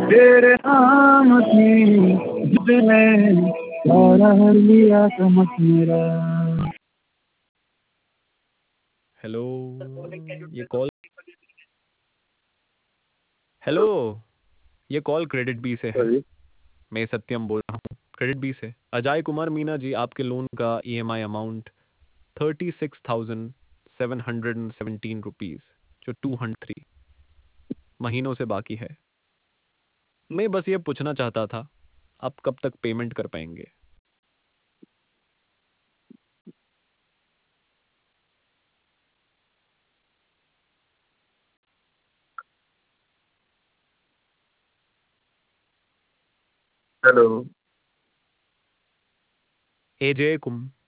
तेरे नाम की जितने सारा हर लिया चमक मेरा। हेलो, ये कॉल हेलो ये कॉल क्रेडिट बी से है। मैं सत्यम बोल रहा हूँ क्रेडिट बी से। अजय कुमार मीना जी, आपके लोन का ईएमआई अमाउंट 36,717 रुपीज, जो 203 महीनों से बाकी है। मैं बस ये पूछना चाहता था, आप कब तक पेमेंट कर पाएंगे? हेलो। एजे कुम